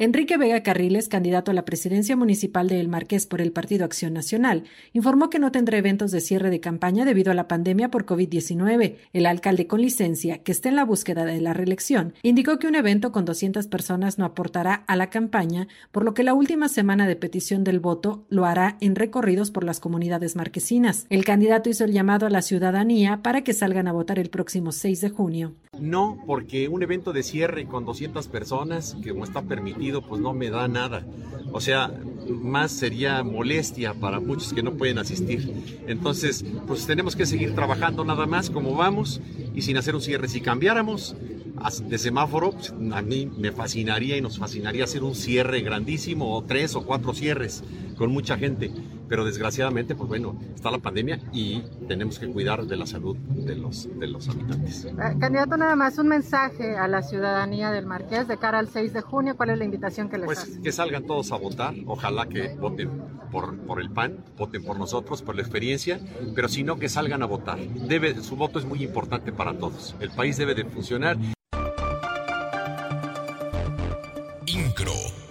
Enrique Vega Carriles, candidato a la presidencia municipal de El Marqués por el Partido Acción Nacional, informó que no tendrá eventos de cierre de campaña debido a la pandemia por COVID-19. El alcalde con licencia, que está en la búsqueda de la reelección, indicó que un evento con 200 personas no aportará a la campaña, por lo que la última semana de petición del voto lo hará en recorridos por las comunidades marquesinas. El candidato hizo el llamado a la ciudadanía para que salgan a votar el próximo 6 de junio. No, porque un evento de cierre con 200 personas, que como está permitido, pues no me da nada. O sea, más sería molestia para muchos que no pueden asistir. Entonces, pues tenemos que seguir trabajando nada más como vamos y sin hacer un cierre. Si cambiáramos de semáforo, pues a mí me fascinaría y nos fascinaría hacer un cierre grandísimo, o 3 o 4 cierres con mucha gente. Pero desgraciadamente, pues bueno, está la pandemia y tenemos que cuidar de la salud de los habitantes. Candidato, nada más un mensaje a la ciudadanía del Marqués de cara al 6 de junio. ¿Cuál es la invitación que les hace? Pues que salgan todos a votar. Ojalá que voten por el PAN, voten por nosotros, por la experiencia, pero si no, que salgan a votar. Su voto es muy importante para todos. El país debe de funcionar. INCRO